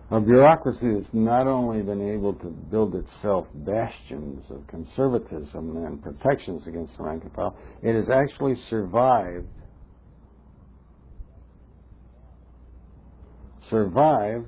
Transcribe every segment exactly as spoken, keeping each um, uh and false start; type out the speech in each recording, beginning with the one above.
A bureaucracy that's not only been able to build itself bastions of conservatism and protections against the rank and file, it has actually survived survived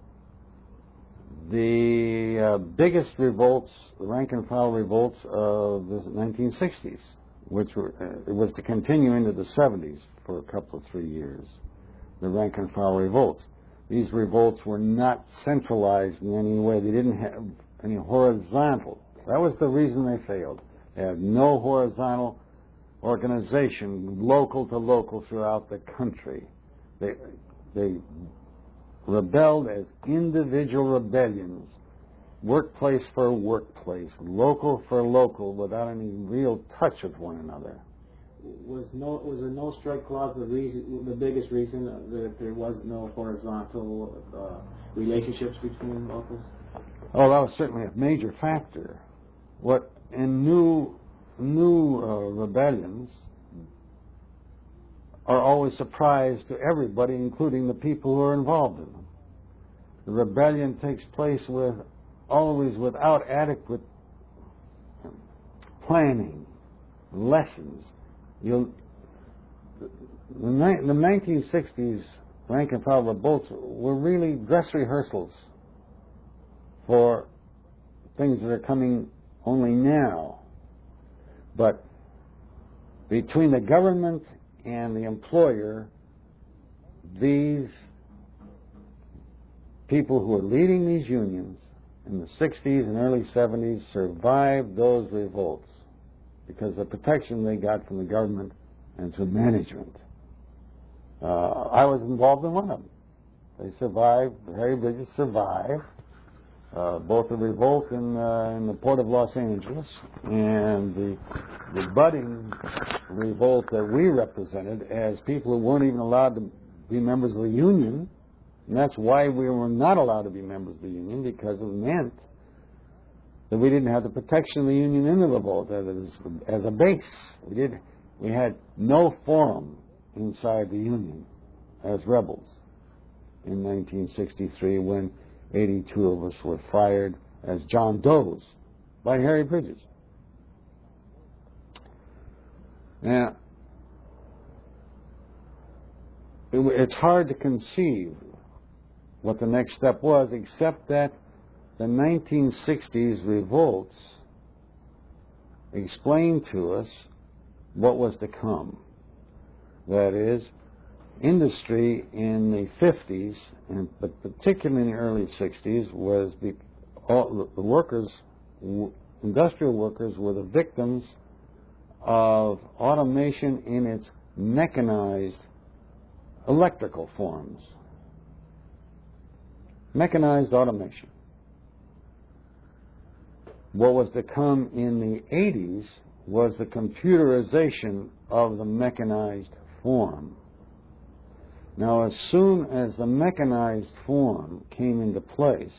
the uh, biggest revolts, the rank and file revolts of the nineteen sixties, which were, uh, it was to continue into the seventies for a couple of three years, the rank and file revolts. These revolts were not centralized in any way. They didn't have any horizontal. That was the reason they failed. They had no horizontal organization, local to local throughout the country. They, they rebelled as individual rebellions, workplace for workplace, local for local, without any real touch with one another. Was no was a no strike clause the reason, the biggest reason that there was no horizontal uh, relationships between locals? Oh, that was certainly a major factor. What in new new uh, rebellions are always surprise to everybody, including the people who are involved in them. The rebellion takes place with always without adequate planning, lessons. You'll, the, the nineteen sixties rank and file revolts were really dress rehearsals for things that are coming only now. But between the government and the employer, these people who are leading these unions in the sixties and early seventies survived those revolts because of the protection they got from the government and from management. Uh, I was involved in one of them. They survived, Harry Bridges survived, uh, both the revolt in, uh, in the port of Los Angeles and the, the budding revolt that we represented as people who weren't even allowed to be members of the union. And that's why we were not allowed to be members of the union, because it meant that we didn't have the protection of the union in the revolt as, as a base. We did. We had no forum inside the union as rebels in nineteen sixty-three when eighty-two of us were fired as John Does by Harry Bridges. Now, it, it's hard to conceive what the next step was, except that the nineteen sixties revolts explained to us what was to come. That is, industry in the fifties, and but particularly in the early sixties, was the, all, the workers, industrial workers, were the victims of automation in its mechanized electrical forms. Mechanized automation. What was to come in the eighties was the computerization of the mechanized form. Now, as soon as the mechanized form came into place,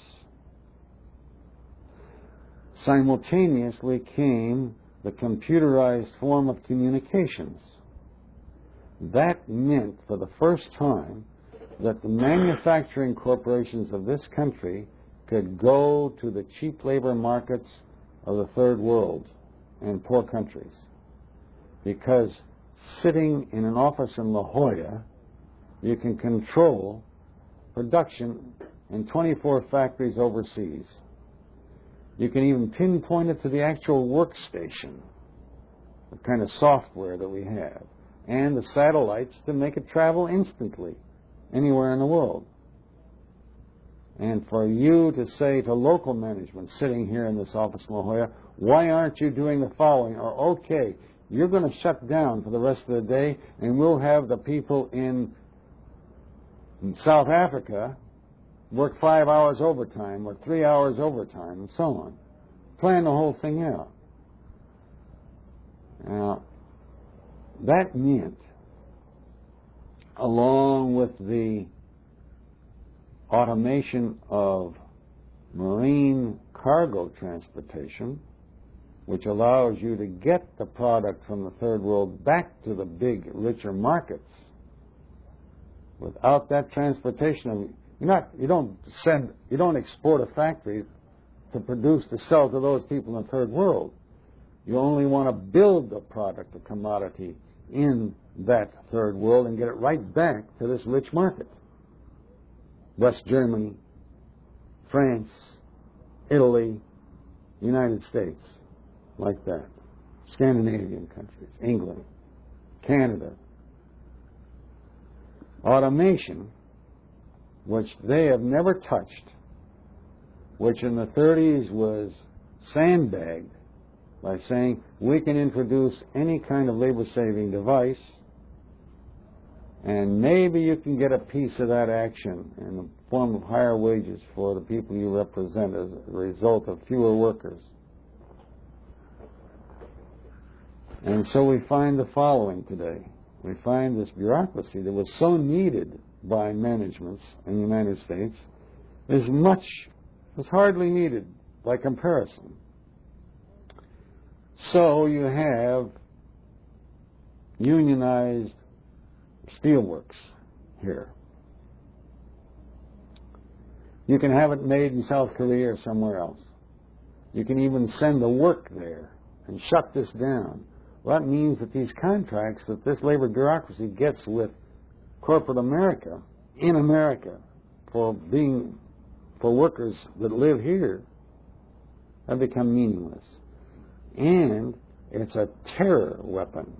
simultaneously came the computerized form of communications. That meant, for the first time, that the manufacturing corporations of this country could go to the cheap labor markets of the third world and poor countries. Because sitting in an office in La Jolla, you can control production in twenty-four factories overseas. You can even pinpoint it to the actual workstation, the kind of software that we have, and the satellites to make it travel instantly anywhere in the world. And for you to say to local management sitting here in this office in La Jolla, why aren't you doing the following? Or, okay, you're going to shut down for the rest of the day, and we'll have the people in, in South Africa work five hours overtime or three hours overtime and so on. Plan the whole thing out. Now, that meant, along with the automation of marine cargo transportation, which allows you to get the product from the third world back to the big, richer markets. Without that transportation, You're not, you don't send, you don't export a factory to produce, to sell to those people in the third world. You only want to build the product, a commodity, in that third world and get it right back to this rich market. West Germany, France, Italy, United States, like that. Scandinavian countries, England, Canada. Automation, which they have never touched, which in the thirties was sandbagged by saying we can introduce any kind of labor-saving device and maybe you can get a piece of that action in the form of higher wages for the people you represent as a result of fewer workers. And so we find the following today. We find this bureaucracy that was so needed by managements in the United States is much, is hardly needed by comparison. So you have unionized steelworks here. You can have it made in South Korea or somewhere else. You can even send the work there and shut this down. Well, that means that these contracts that this labor bureaucracy gets with corporate America, in America, for being, for workers that live here, have become meaningless. And it's a terror weapon.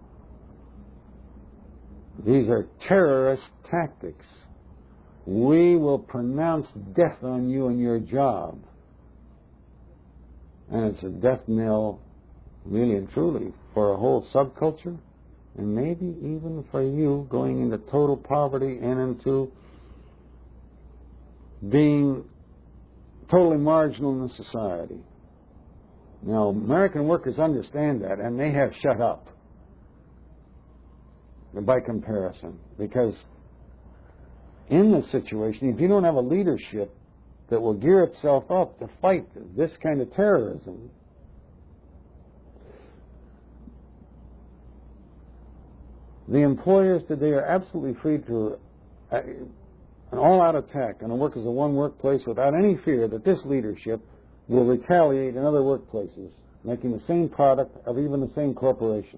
These are terrorist tactics. We will pronounce death on you and your job. And it's a death knell, really and truly, for a whole subculture, and maybe even for you going into total poverty and into being totally marginal in the society. Now, American workers understand that, and they have shut up by comparison, because in this situation, if you don't have a leadership that will gear itself up to fight this kind of terrorism, the employers today are absolutely free to uh, an all-out attack on the workers of one workplace without any fear that this leadership will retaliate in other workplaces, making the same product of even the same corporation.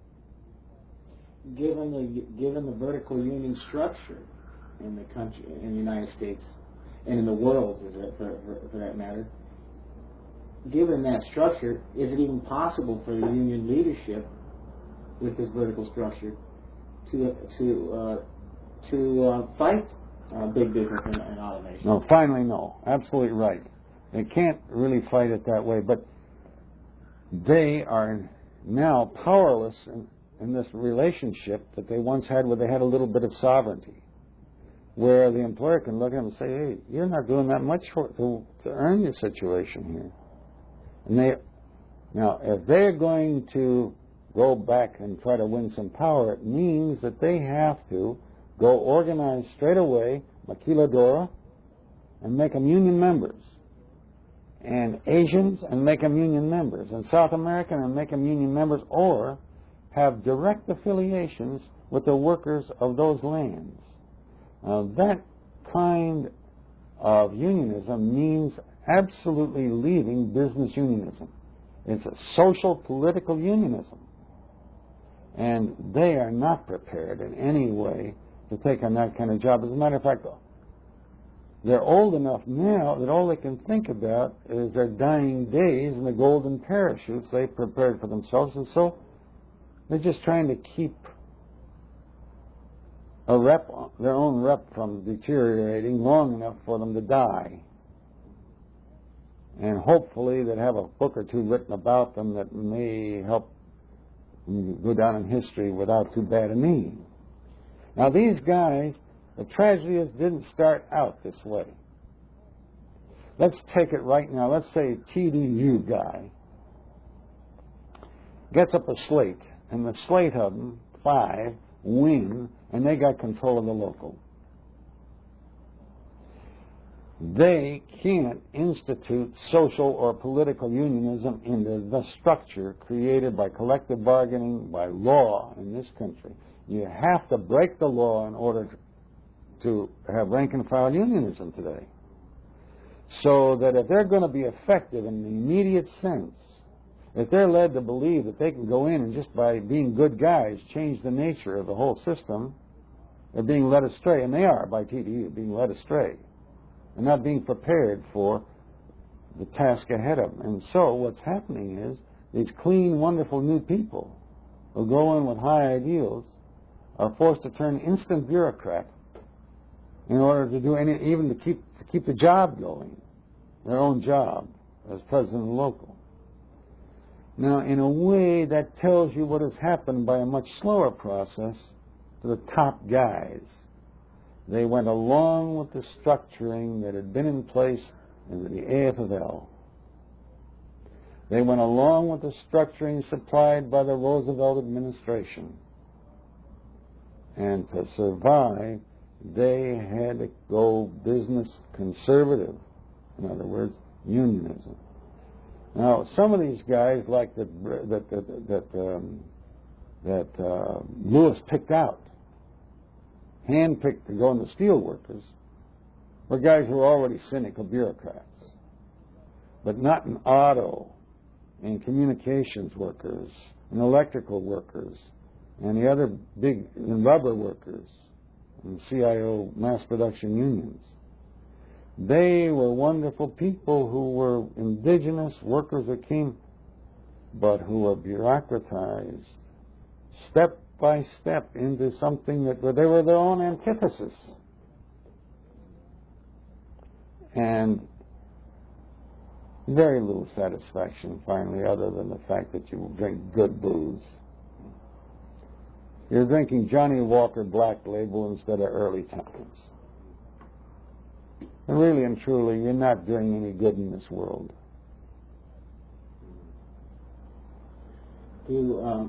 Given the given the vertical union structure in the country, in the United States, and in the world, for, for, for that matter, given that structure, is it even possible for the union leadership with this vertical structure to to uh, to uh, fight uh, big business and, and automation? No, finally, no. Absolutely right. They can't really fight it that way, but they are now powerless in, in this relationship that they once had, where they had a little bit of sovereignty, where the employer can look at them and say, hey, you're not doing that much for, to, to earn your situation here. And they, now, if they're going to go back and try to win some power, it means that they have to go organize straight away maquiladora and make them union members, and Asians and make them union members, and South American and make them union members, or have direct affiliations with the workers of those lands. Now, that kind of unionism means absolutely leaving business unionism. It's a social political unionism. And they are not prepared in any way to take on that kind of job. As a matter of fact, they're old enough now that all they can think about is their dying days and the golden parachutes they prepared for themselves, and so they're just trying to keep a rep, their own rep from deteriorating long enough for them to die. And hopefully they'd have a book or two written about them that may help go down in history without too bad a name. Now, these guys, the tragedy is, didn't start out this way. Let's take it right now. Let's say T D U guy gets up a slate, and the slate of them, five, win, and they got control of the local. They can't institute social or political unionism into the structure created by collective bargaining, by law in this country. You have to break the law in order to to have rank-and-file unionism today. So that if they're going to be effective in the immediate sense, if they're led to believe that they can go in and just by being good guys change the nature of the whole system, they're being led astray, and they are by T D U, being led astray, and not being prepared for the task ahead of them. And so what's happening is these clean, wonderful new people who go in with high ideals are forced to turn instant bureaucrat in order to do any, even to keep to keep the job going, their own job as president of the local. Now, in a way, that tells you what has happened by a much slower process to the top guys. They went along with the structuring that had been in place in the A F L. They went along with the structuring supplied by the Roosevelt administration. And to survive, they had to go business conservative. In other words, unionism. Now, some of these guys, like that that that that, um, that uh, Lewis picked out, handpicked to go in the steel workers, were guys who were already cynical bureaucrats, but not in auto, and communications workers, and electrical workers, and the other big and rubber workers, and C I O mass production unions. They were wonderful people who were indigenous workers that came, but who were bureaucratized step by step into something that were, they were their own antithesis. And very little satisfaction, finally, other than the fact that you drink good booze. You're drinking Johnny Walker Black Label instead of Early Times. And really and truly, you're not doing any good in this world. Do, um,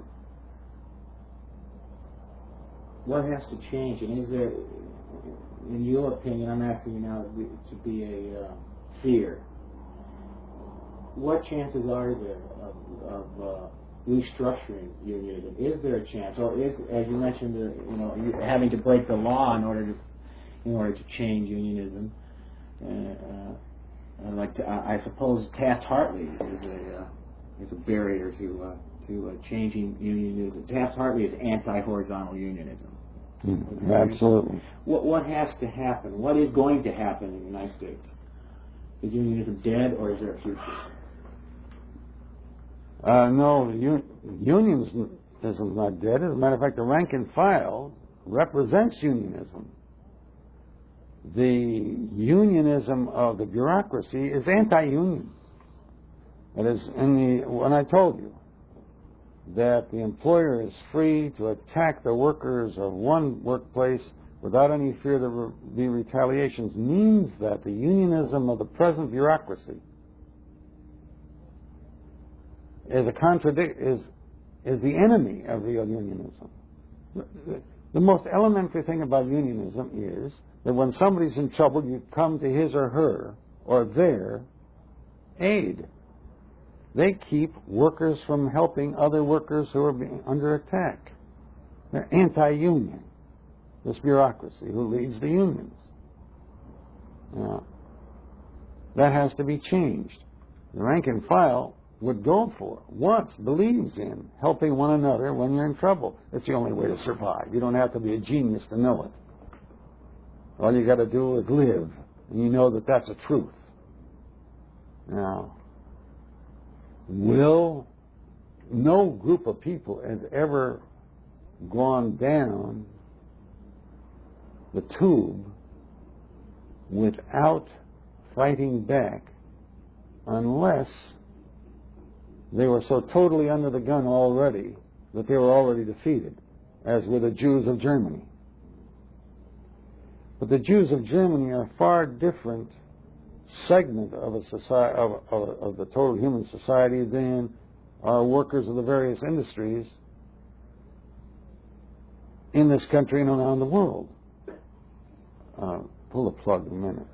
what has to change? And is there, in your opinion, I'm asking you now to be a uh, seer, what chances are there of, of uh, restructuring unionism? Is there a chance, or is, as you mentioned, uh, you know, you having to break the law in order to, in order to change unionism? Uh, uh, like to, I, I suppose Taft-Hartley is a uh, is a barrier to uh, to uh, changing unionism. Taft-Hartley is anti-horizontal unionism. Mm, absolutely. What what has to happen? What is going to happen in the United States? Is unionism dead, or is there a future? Uh, no, un- unionism is not dead. As a matter of fact, the rank and file represents unionism. The unionism of the bureaucracy is anti-union. It is in the, when I told you that the employer is free to attack the workers of one workplace without any fear there will be retaliations, means that the unionism of the present bureaucracy is a contradict is is the enemy of real unionism. The most elementary thing about unionism is that when somebody's in trouble, you come to his or her or their aid. They keep workers from helping other workers who are being under attack. They're anti-union, this bureaucracy who leads the unions. Now, that has to be changed. The rank and file would go for, wants, believes in helping one another when you're in trouble. It's the only way to survive. You don't have to be a genius to know it. All you got to do is live, and you know that that's a truth. Now, will no group of people has ever gone down the tube without fighting back unless they were so totally under the gun already that they were already defeated, as were the Jews of Germany. But the Jews of Germany are a far different segment of a society, of, of, of the total human society than are workers of the various industries in this country and around the world. Uh, pull the plug in a minute.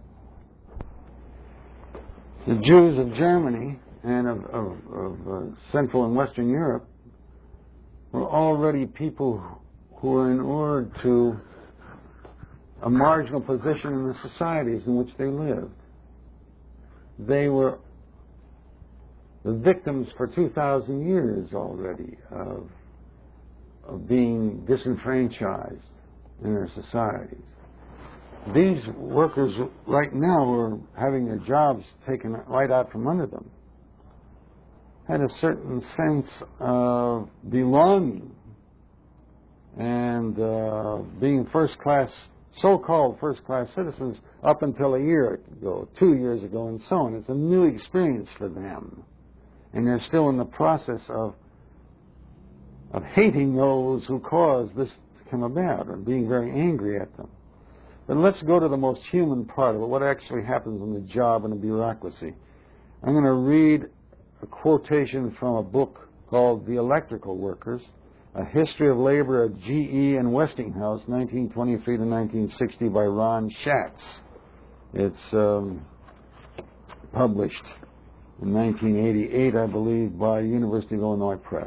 The Jews of Germany and of, of, of uh, Central and Western Europe were already people who were inured to a marginal position in the societies in which they lived. They were the victims for two thousand years already of, of being disenfranchised in their societies. These workers right now are having their jobs taken right out from under them. Had a certain sense of belonging and uh, being first-class, so-called first-class citizens up until a year ago, two years ago, and so on. It's a new experience for them. And they're still in the process of of hating those who caused this to come about and being very angry at them. But let's go to the most human part of it, what actually happens in the job and the bureaucracy. I'm going to read a quotation from a book called The Electrical Workers, A History of Labor at G E and Westinghouse, nineteen twenty-three to nineteen sixty, by Ron Schatz. It's um, published in nineteen eighty-eight, I believe, by University of Illinois Press.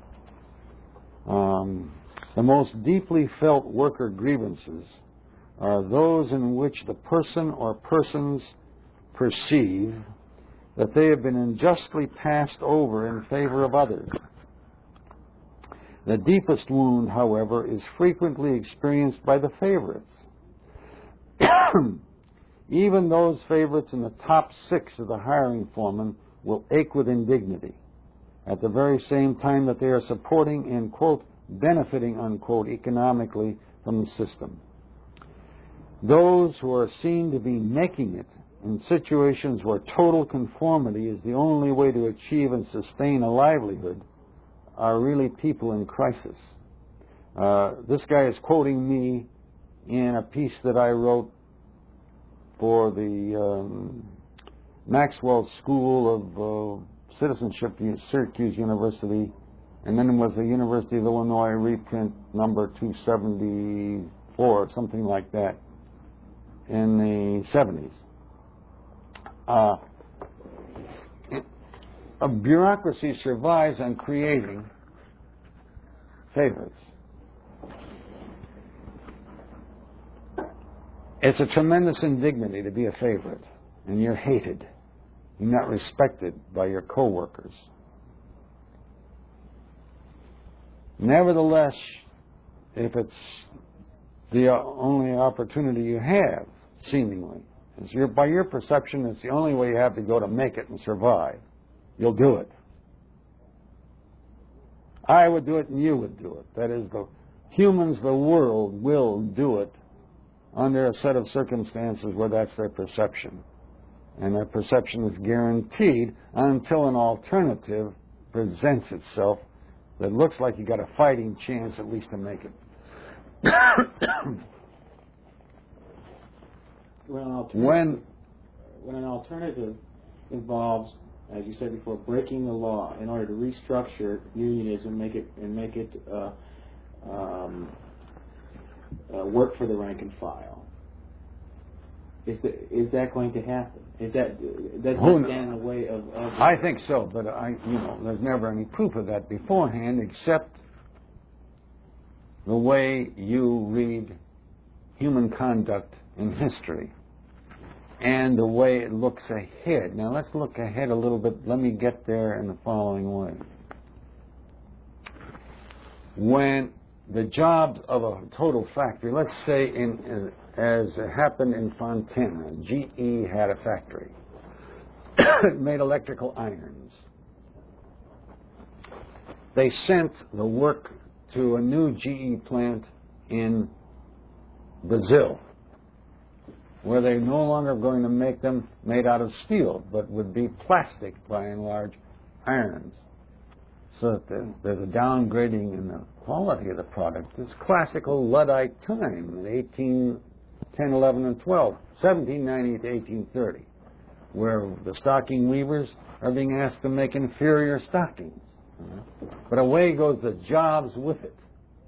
Um, the most deeply felt worker grievances are those in which the person or persons perceive that they have been unjustly passed over in favor of others. The deepest wound, however, is frequently experienced by the favorites. Even those favorites in the top six of the hiring foreman will ache with indignity at the very same time that they are supporting and, quote, benefiting, unquote, economically from the system. Those who are seen to be making it in situations where total conformity is the only way to achieve and sustain a livelihood are really people in crisis. Uh, this guy is quoting me in a piece that I wrote for the um, Maxwell School of uh, Citizenship at Syracuse University, and then it was the University of Illinois reprint number two seventy-four, something like that, in the seventies. Uh, a bureaucracy survives on creating favorites. It's a tremendous indignity to be a favorite, and you're hated. You're not respected by your co-workers. Nevertheless, if it's the only opportunity you have, seemingly, it's your, by your perception, it's the only way you have to go to make it and survive, you'll do it. I would do it and you would do it. That is, the humans, the world, will do it under a set of circumstances where that's their perception. And that perception is guaranteed until an alternative presents itself that looks like you got a fighting chance at least to make it. when, an when, when an alternative involves, as you said before, breaking the law in order to restructure unionism, make it and make it uh, um, uh, work for the rank and file. Is, the, is that going to happen? Is that does that stand in the way of, of? I think so, but I, you know, there's never any proof of that beforehand, except the way you read human conduct in history and the way it looks ahead. Now let's look ahead a little bit. Let me get there in the following way. When the jobs of a total factory, let's say in, uh, as happened in Fontana, G E had a factory. It made electrical irons. They sent the work to a new G E plant in Brazil, where they're no longer going to make them made out of steel, but would be plastic, by and large, irons. So that there's a downgrading in the quality of the product. It's classical Luddite time in eighteen ten, eleven, and twelve, seventeen ninety to eighteen thirty, where the stocking weavers are being asked to make inferior stockings. But away goes the jobs with it.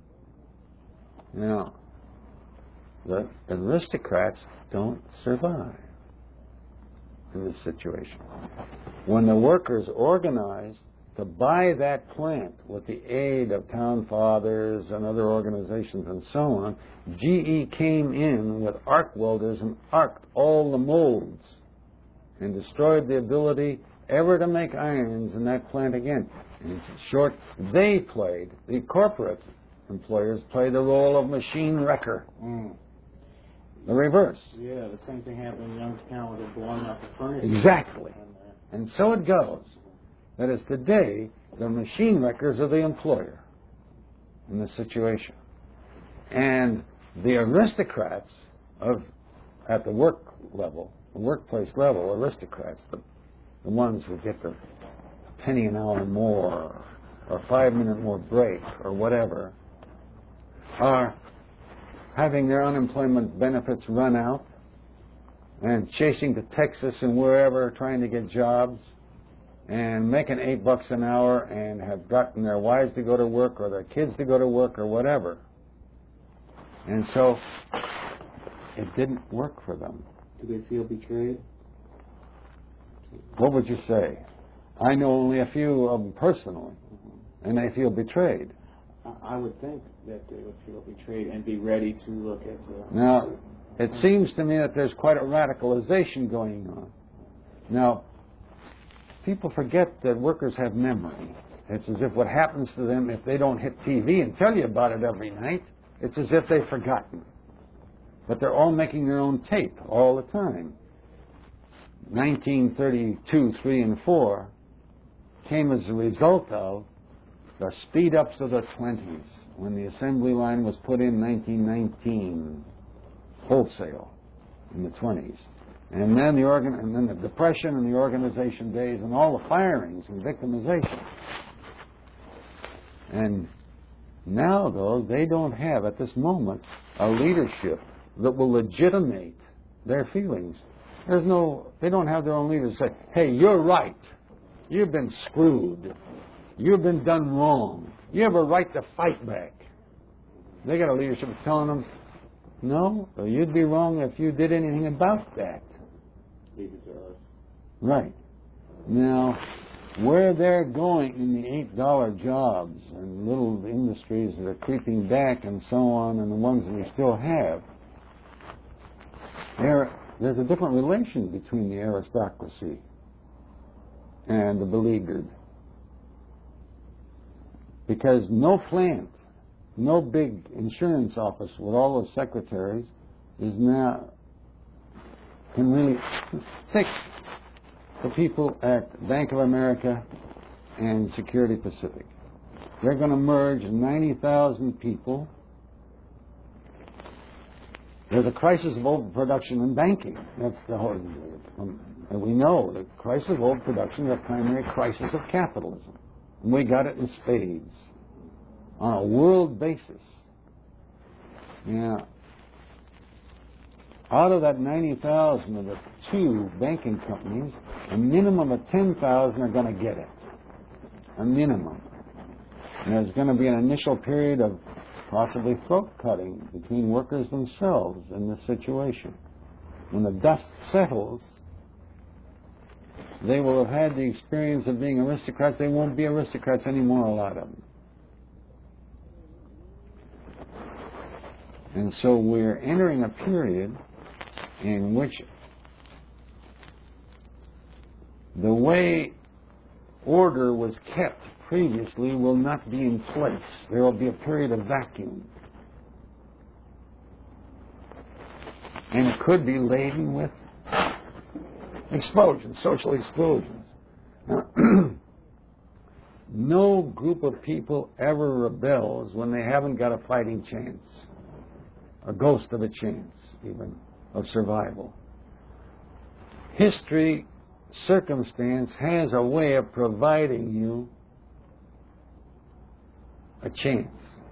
Now, the aristocrats don't survive in this situation. When the workers organized to buy that plant with the aid of town fathers and other organizations and so on, G E came in with arc welders and arced all the molds and destroyed the ability ever to make irons in that plant again. In short, they played, the corporate employers played the role of machine wrecker. Mm. The reverse. Yeah, the same thing happened in Youngstown with the blowing up the furnace. Exactly. And, uh, And so it goes. That is, today, the machine wreckers are the employer in this situation. And the aristocrats of, at the work level, the workplace level, aristocrats, the, the ones who get the penny an hour more, or five minute more break, or whatever, are having their unemployment benefits run out and chasing to Texas and wherever trying to get jobs and making eight bucks an hour and have gotten their wives to go to work or their kids to go to work or whatever. And so it didn't work for them. Do they feel betrayed? What would you say? I know only a few of them personally, and they feel betrayed. I would think that they would feel betrayed and be ready to look at the... Now, it seems to me that there's quite a radicalization going on. Now, people forget that workers have memory. It's as if what happens to them if they don't hit T V and tell you about it every night, it's as if they've forgotten. But they're all making their own tape all the time. nineteen thirty-two, three, and four came as a result of the speed-ups of the twenties, when the assembly line was put in nineteen nineteen, wholesale, in the twenties. And then the organ, and then the Depression and the organization days and all the firings and victimization. And now, though, they don't have, at this moment, a leadership that will legitimate their feelings. There's no, they don't have their own leaders say, hey, you're right. You've been screwed. You've been done wrong. You have a right to fight back. They got a leadership telling them, no, you'd be wrong if you did anything about that. Leave it to us. Right. Now, where they're going in the eight dollar jobs and little industries that are creeping back and so on, and the ones that we still have, there, there's a different relation between the aristocracy and the beleaguered. Because no plant, no big insurance office with all those secretaries is now, can really take the people at Bank of America and Security Pacific. They're going to merge ninety thousand people. There's a crisis of overproduction in banking. That's the whole, um, and we know the crisis of overproduction is a primary crisis of capitalism. And we got it in spades on a world basis. Now, out of that ninety thousand of the two banking companies, a minimum of ten thousand are going to get it. A minimum. And there's going to be an initial period of possibly throat cutting between workers themselves in this situation. When the dust settles, they will have had the experience of being aristocrats. They won't be aristocrats anymore, a lot of them. And so we're entering a period in which the way order was kept previously will not be in place. There will be a period of vacuum. And it could be laden with explosions, social explosions. Now, no group of people ever rebels when they haven't got a fighting chance, a ghost of a chance, even, of survival. History, circumstance has a way of providing you a chance.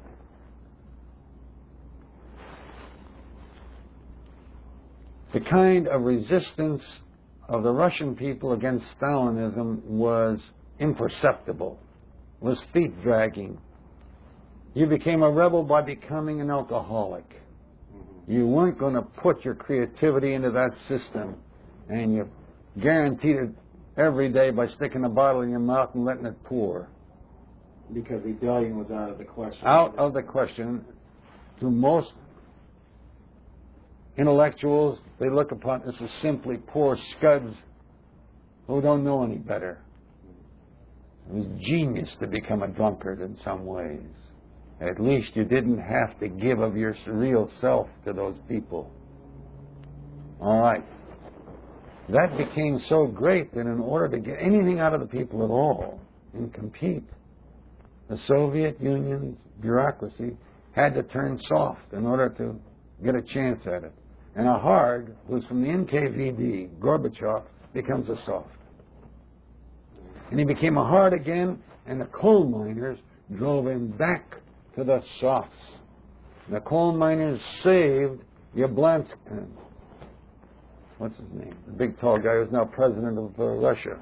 The kind of resistance of the Russian people against Stalinism was imperceptible, was feet dragging. You became a rebel by becoming an alcoholic. You weren't going to put your creativity into that system, and you guaranteed it every day by sticking a bottle in your mouth and letting it pour. Because rebellion was out of the question. Out of the question. To most intellectuals, they look upon this as simply poor scuds who don't know any better. It was genius to become a drunkard in some ways. At least you didn't have to give of your real self to those people. All right. That became so great that in order to get anything out of the people at all and compete, the Soviet Union's bureaucracy had to turn soft in order to get a chance at it. And a hard, who's from the N K V D, Gorbachev, becomes a soft. And he became a hard again, and the coal miners drove him back to the softs. The coal miners saved Yablonsk. What's his name? The big tall guy who's now president of uh, Russia.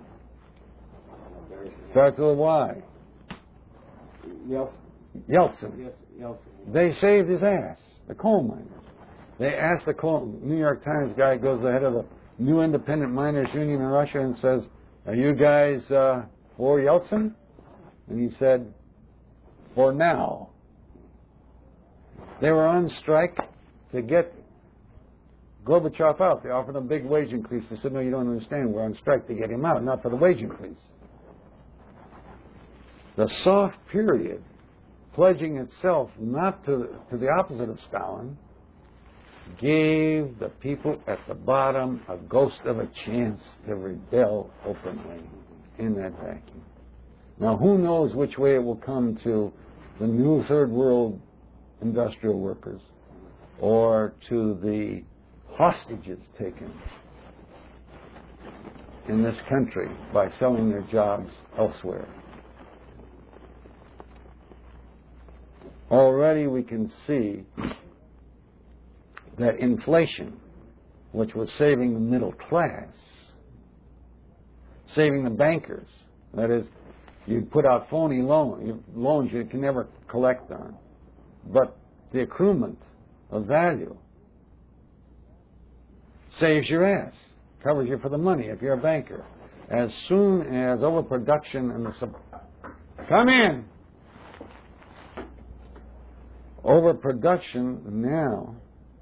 Starts with a Y. Yeltsin. Yeltsin. Yes, Yeltsin. They saved his ass, the coal miners. They asked the coal, New York Times guy goes the head of the new independent miners union in Russia and says, "Are you guys uh, for Yeltsin?" And he said, "For now." They were on strike to get Gorbachev out. They offered him a big wage increase. They said, "No, you don't understand. We're on strike to get him out, not for the wage increase." The soft period, pledging itself not to, to the opposite of Stalin, gave the people at the bottom a ghost of a chance to rebel openly in that vacuum. Now, who knows which way it will come to the new third world industrial workers or to the hostages taken in this country by selling their jobs elsewhere. Already we can see that inflation, which was saving the middle class, saving the bankers, that is, you put out phony loan, loans you can never collect on, but the accruement of value saves your ass, covers you for the money if you're a banker. As soon as overproduction and the sub- come in, overproduction now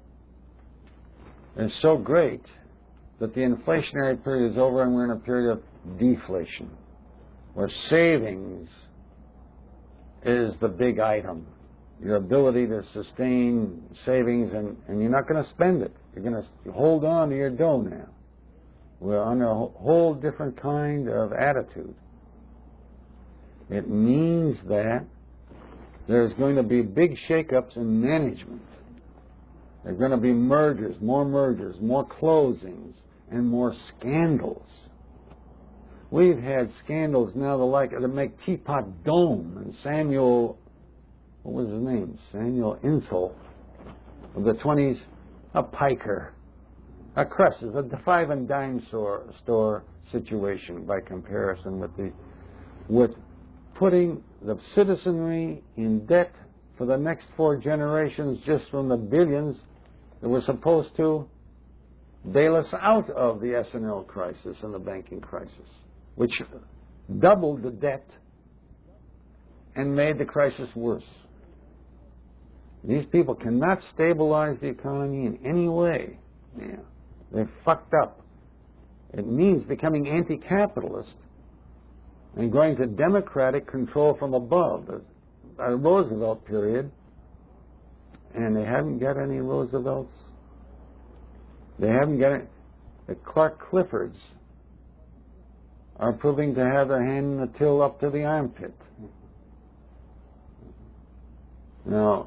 is so great that the inflationary period is over and we're in a period of deflation, where savings is the big item. Your ability to sustain savings, and, and you're not going to spend it. You're going to hold on to your dough now. We're under a whole different kind of attitude. It means that there's going to be big shakeups in management. There are going to be mergers, more mergers, more closings, and more scandals. We've had scandals now the like that make Teapot Dome and Samuel, what was his name? Samuel Insull of the twenties, a piker, a Cresses, a five and dime store, store situation by comparison with the with putting the citizenry in debt for the next four generations just from the billions that were supposed to bail us out of the S and L crisis and the banking crisis, which doubled the debt and made the crisis worse. These people cannot stabilize the economy in any way. Yeah. They're fucked up. It means becoming anti-capitalist and going to democratic control from above. There's a Roosevelt period, and they haven't got any Roosevelts. They haven't got any. The Clark Cliffords are proving to have their hand in the till up to the armpit. Now,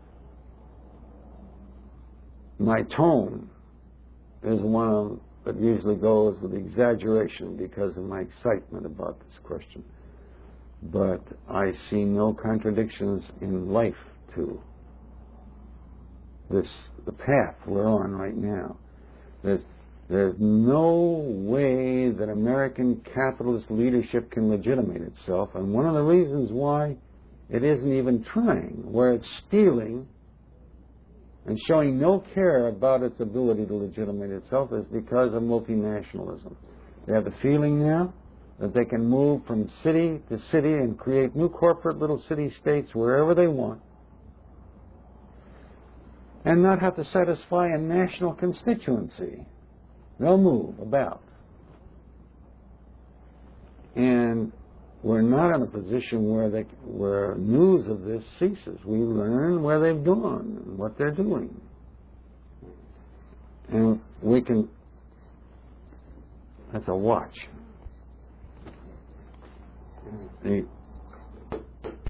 my tone is one of, that usually goes with exaggeration because of my excitement about this question. But I see no contradictions in life to this, the path we're on right now. There's, there's no way that American capitalist leadership can legitimate itself, and one of the reasons why it isn't even trying, where it's stealing and showing no care about its ability to legitimate itself, is because of multinationalism. They have the feeling now that they can move from city to city and create new corporate little city-states wherever they want and not have to satisfy a national constituency. They'll move about. And we're not in a position where they, where news of this ceases. We learn where they've gone and what they're doing. And we can, that's a watch. The